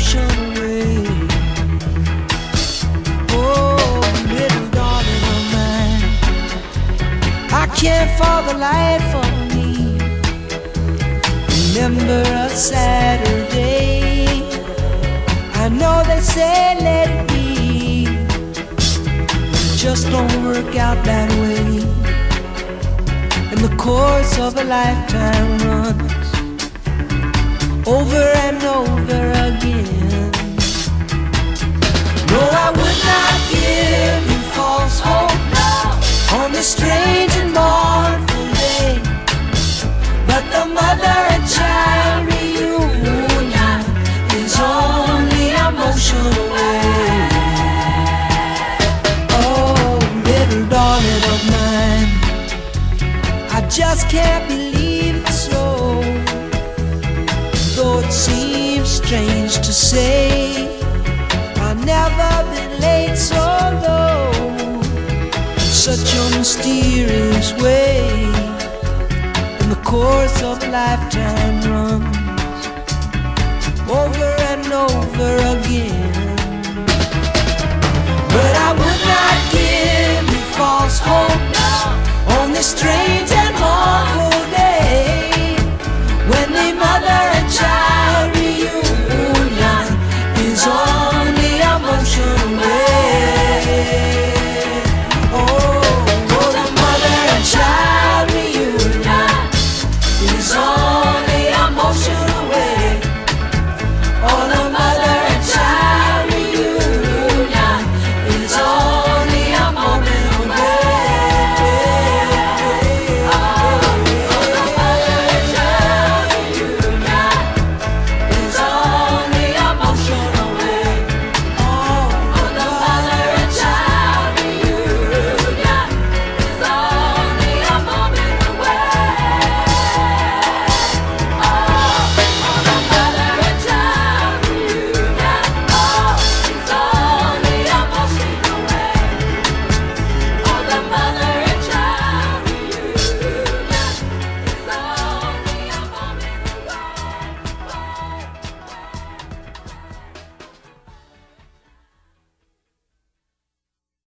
emotion away. Oh, little darling of mine, I can't for the life of me remember a Saturday. I know they say let it be, but it just don't work out that way. And the course of a lifetime runs over and over again. No, I would not give you false hope on this strange and mournful day, but the mother and child reunion is only a motion away. Oh, little darling of mine, I just can't believe it's so. Though it seems strange to say, I've never been late so low, in such a mysterious way. And the course of a lifetime runs over and over again. But I would not give you false hope on this strange